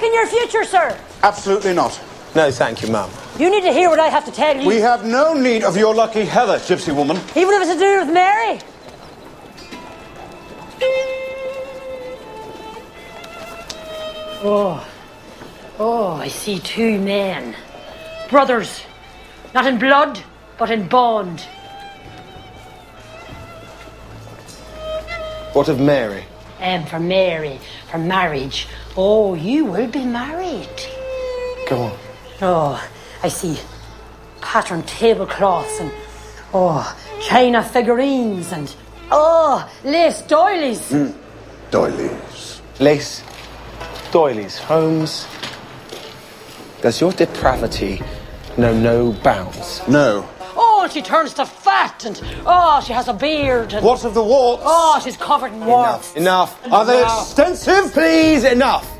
in your future, sir? Absolutely not. No, thank you, Mum. You need to hear what I have to tell you. We have no need of your lucky heather, gypsy woman. Even if it's to do with Mary. Oh, I see two men. Brothers. Not in blood, but in bond. What of Mary? For Mary, for marriage. Oh, you will be married. Go on. Oh, I see patterned tablecloths and, china figurines and, lace doilies. Doilies. Lace, doilies, Holmes. Does your depravity know no bounds? No. Oh, she turns to fat and, she has a beard and... What of the warts? Oh, she's covered in warts. Enough. Are they extensive? Please, enough.